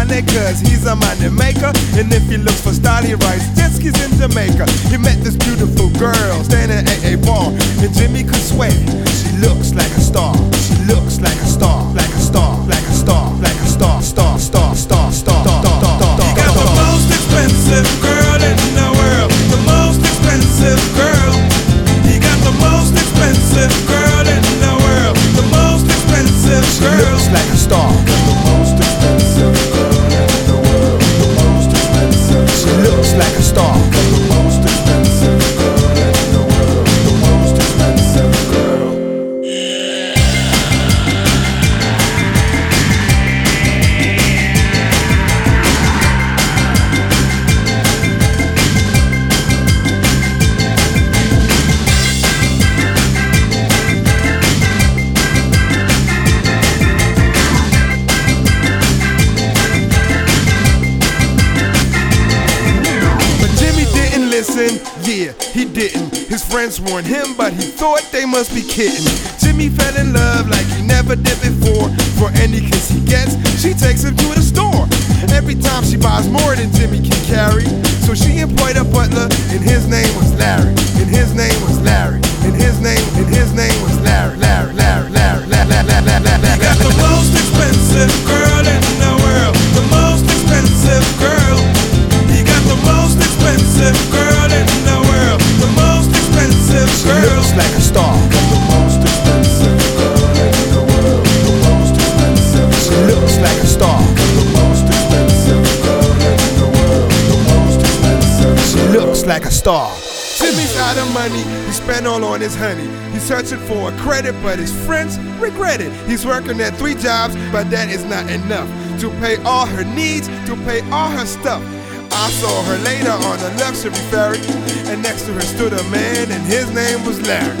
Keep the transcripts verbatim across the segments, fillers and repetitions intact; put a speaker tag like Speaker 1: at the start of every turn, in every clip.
Speaker 1: money cause he's a money maker. And if he looks for style, he writes discs in Jamaica. He met this beautiful girl standing at a bar, and Jimmy could swear she looks like a star. She looks like a star, like a star, like a star, like a star, star, star, star, star, star, star, star.
Speaker 2: He got the most expensive girl in the world, the most expensive girl. He got the most expensive girl in the world, the most expensive girl.
Speaker 1: She looks like a star.
Speaker 3: The most expensive girl in the world. The most expensive.
Speaker 1: She looks like a star.
Speaker 3: The most expensive girl in the world. The most expensive girl.
Speaker 1: Listen, yeah, he didn't. His friends warned him, but he thought they must be kidding. Jimmy fell in love like he never did before. For any kiss he gets, she takes him to the store. Every time she buys more than Jimmy can carry. So she employed a butler, and his name was Larry. And his name was Larry. And his name, and his name was Larry. Larry, Larry, Larry, Larry, Larry, Larry, Larry.
Speaker 2: He got the most expensive girl in the world, the most expensive girl. He got the most expensive girl in the world, the most expensive girl.
Speaker 1: She looks like a star.
Speaker 3: The most expensive girl in the world. The most expensive.
Speaker 1: She looks like a star.
Speaker 3: The most expensive girl in the world. The most expensive.
Speaker 1: She looks like a star. Jimmy's out of money, he spent all on his honey. He's searching for a credit, but his friends regret it. He's working at three jobs, but that is not enough to pay all her needs, to pay all her stuff. I saw her later on a luxury ferry, and next to her stood a man, and his name was Larry.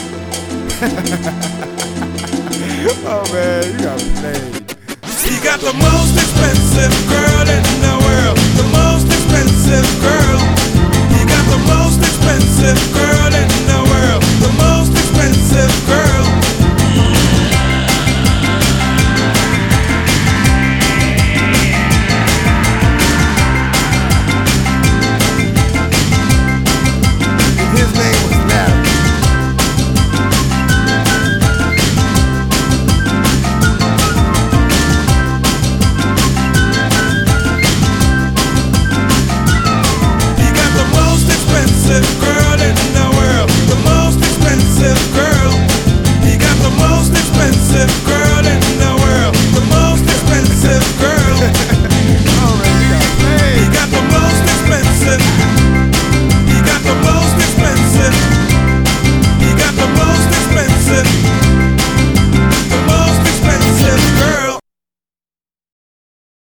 Speaker 1: Oh man, you got played.
Speaker 2: He got the most expensive girl in the world, the most expensive girl. He got the most expensive girl